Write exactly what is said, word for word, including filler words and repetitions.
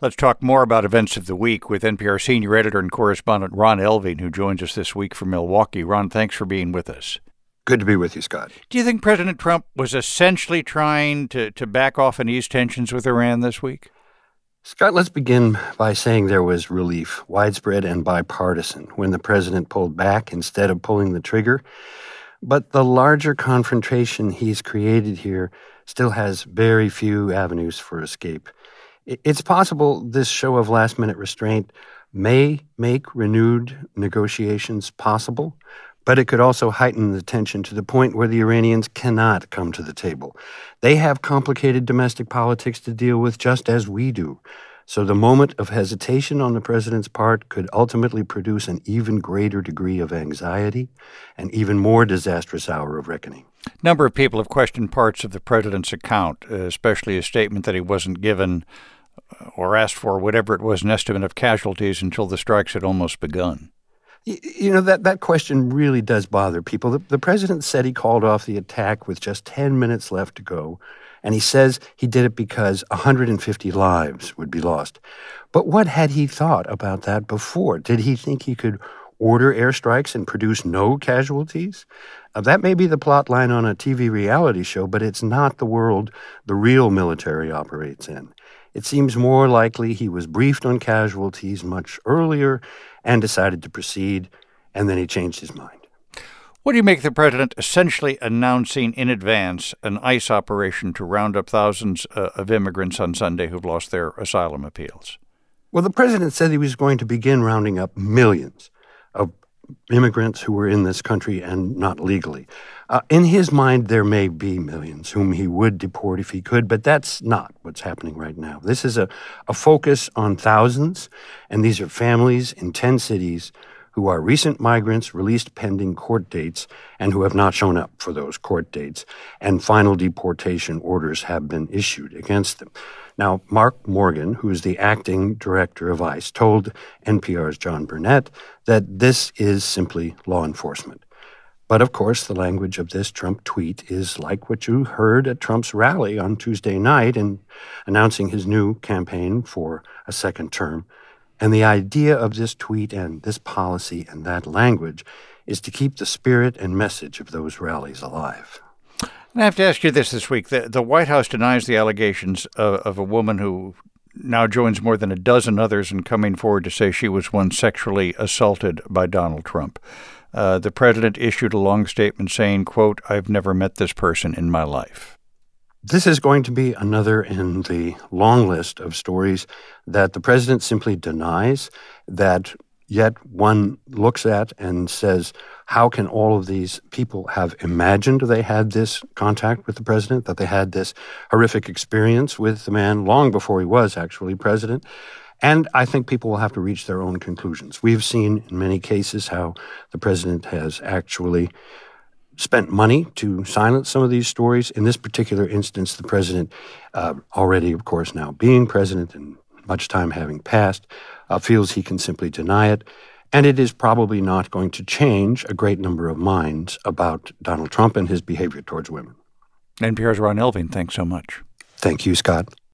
Let's talk more about events of the week with N P R senior editor and correspondent Ron Elving, who joins us this week from Milwaukee. Ron, thanks for being with us. Good to be with you, Scott. Do you think President Trump was essentially trying to, to back off and ease tensions with Iran this week? Scott, let's begin by saying there was relief, widespread and bipartisan, when the president pulled back instead of pulling the trigger. But the larger confrontation he's created here still has very few avenues for escape. It's possible this show of last-minute restraint may make renewed negotiations possible, but it could also heighten the tension to the point where the Iranians cannot come to the table. They have complicated domestic politics to deal with just as we do. So the moment of hesitation on the president's part could ultimately produce an even greater degree of anxiety, an even more disastrous hour of reckoning. A number of people have questioned parts of the president's account, especially a statement that he wasn't given or asked for, whatever it was, an estimate of casualties until the strikes had almost begun. You know, that, that question really does bother people. The, the president said he called off the attack with just ten minutes left to go, and he says he did it because one hundred fifty lives would be lost. But what had he thought about that before? Did he think he could order airstrikes and produce no casualties? Uh, that may be the plot line on a T V reality show, but it's not the world the real military operates in. It seems more likely he was briefed on casualties much earlier and decided to proceed, and then he changed his mind. What do you make of the president essentially announcing in advance an ICE operation to round up thousands uh, of immigrants on Sunday who've lost their asylum appeals? Well, the president said he was going to begin rounding up millions of immigrants who were in this country and not legally. Uh, in his mind, there may be millions whom he would deport if he could, but that's not what's happening right now. This is a, a focus on thousands, and these are families in ten cities who are recent migrants released pending court dates and who have not shown up for those court dates, and final deportation orders have been issued against them. Now, Mark Morgan, who is the acting director of ICE, told N P R's John Burnett that this is simply law enforcement. But, of course, the language of this Trump tweet is like what you heard at Trump's rally on Tuesday night in announcing his new campaign for a second term. And the idea of this tweet and this policy and that language is to keep the spirit and message of those rallies alive. I have to ask you this this week. The, the White House denies the allegations of, of a woman who now joins more than a dozen others in coming forward to say she was once sexually assaulted by Donald Trump. Uh, the president issued a long statement saying, quote, "I've never met this person in my life." This is going to be another in the long list of stories that the president simply denies, that yet one looks at and says, how can all of these people have imagined they had this contact with the president, that they had this horrific experience with the man long before he was actually president? And I think people will have to reach their own conclusions. We've seen in many cases how the president has actually spent money to silence some of these stories. In this particular instance, the president, uh, already, of course, now being president and much time having passed, uh, feels he can simply deny it. And it is probably not going to change a great number of minds about Donald Trump and his behavior towards women. N P R's Ron Elving, thanks so much. Thank you, Scott.